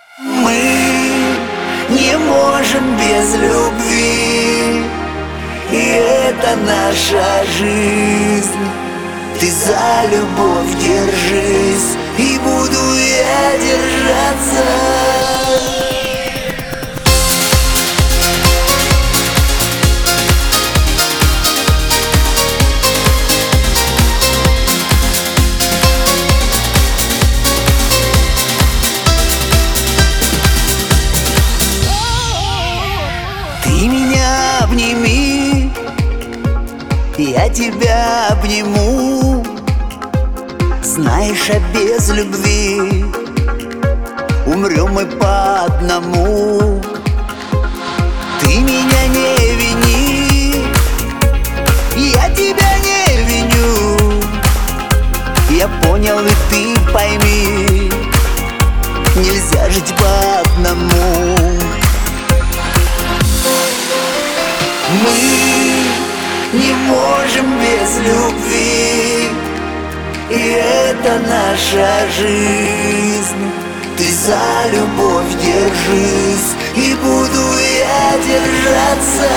Мы не можем без любви, и это наша жизнь. Ты за любовь держись, и буду я держаться. Ты меня обними, я тебя обниму. Знаешь, а без любви умрем мы по одному. Ты меня не вини, я тебя не виню. Я понял, и ты пойми, нельзя жить по одному. Мы не можем без любви, и это наша жизнь. Ты за любовь держись, и буду я держаться.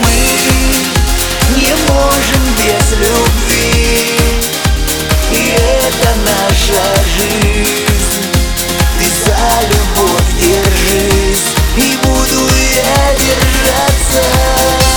Мы не можем без любви, и это наша жизнь. Ты за любовь держись, и буду я держаться.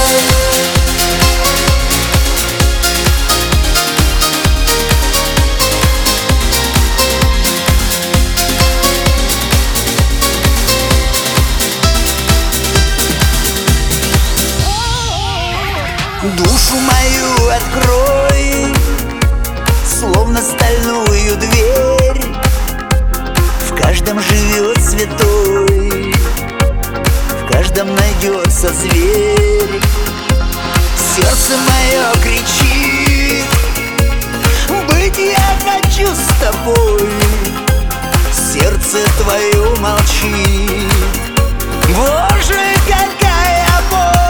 Душу мою открой, словно стальную дверь. В каждом живет святой, в каждом найдется зверь. Сердце мое кричит, быть я хочу с тобой. Сердце твое молчит, Боже, какая боль.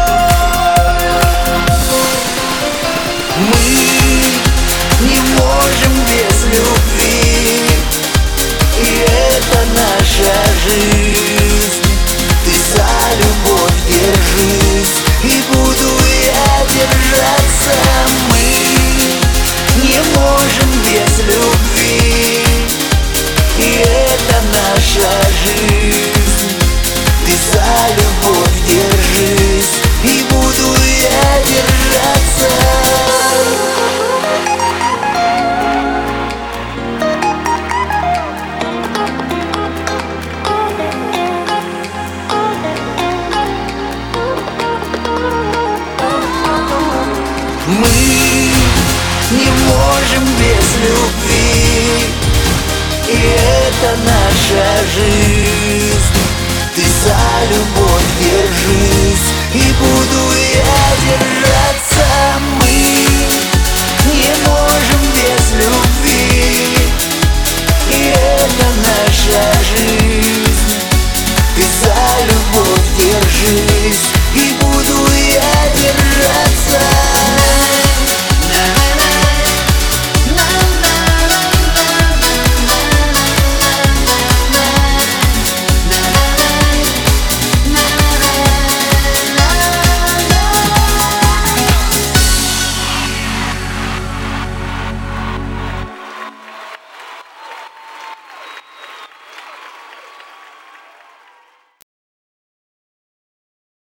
Мы не можем без любви, и это наша жизнь. Ты за любовь держись, и буду я держаться. Мы не можем без любви, и это наша жизнь. Ты за любовь держись, и буду я держаться. Мы не можем без любви, и это наша жизнь. Ты за любовь держись, и буду я держаться.